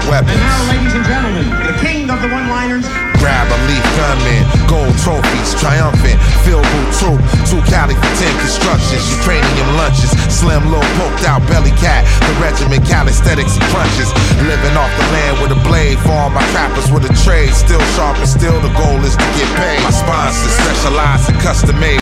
weapons. And now, ladies and gentlemen, the king of the one-liners. Grab a leaf gunman, gold trophies, triumphant, field boot troop, 2 Cali for 10 constructions, Ukrainian lunches, slim little poked out belly cat, the regiment calisthenics and crunches, living off the land with a blade for all my trappers with a trade, still sharp and still the goal is to get paid. My sponsors specialize in custom made